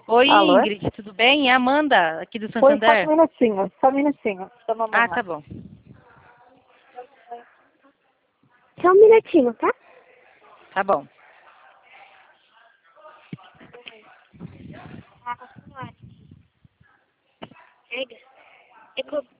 Oi, Alô? Ingrid, tudo bem? É a Amanda, aqui do Oi, só Santander. um minutinho, só um minutinho. Toma Ah, tá bom. Só um minutinho, tá? Tá bom. Pega.